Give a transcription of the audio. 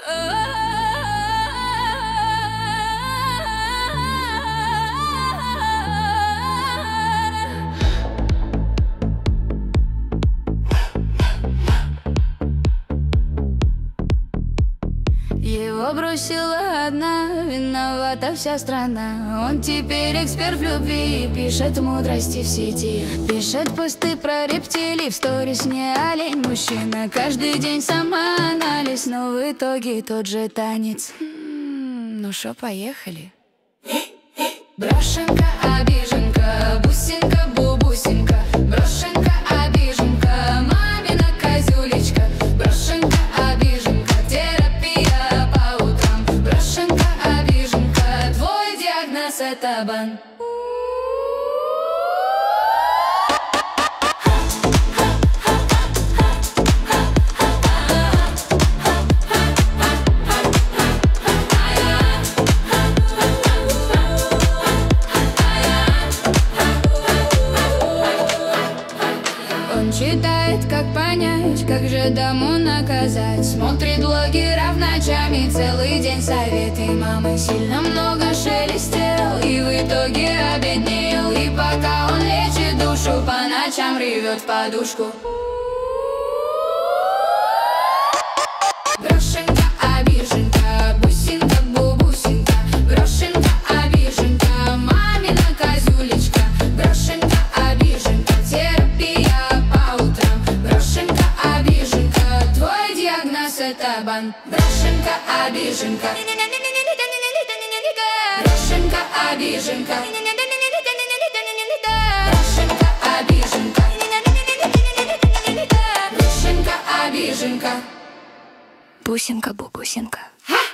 Его бросила одна, виновата вся страна. Он теперь эксперт в любви, пишет мудрости в сети, пишет посты про рептилий, в сторис не олень мужчина. Каждый день самоанализ, но в итоге тот же танец. Ну шо, поехали. Брошенка, обиженка, бусинка, бубусинка. Брошенка, обиженка, мамина козюлечка. Брошенка, обиженка, терапия по утрам. Брошенка, обиженка, твой диагноз это бан. Читает, как понять, как же даму наказать. Смотрит блогеров ночами, целый день советы мамы. Сильно много шелестел и в итоге обеднел. И пока он лечит душу, по ночам ревет в подушку. Брошенка, обиженка, бусинка, бубусинка. Брошенка, обиженка, мамина козюлечка. Брошенка, обиженка, терапия по утрам. Брошенка, обиженка, твой диагноз это бан. Брошенка, обиженка. Брошенка, обиженка. Брошенка, обиженка. Брошенка, обиженка. Бусинка-бубусинка. Ха!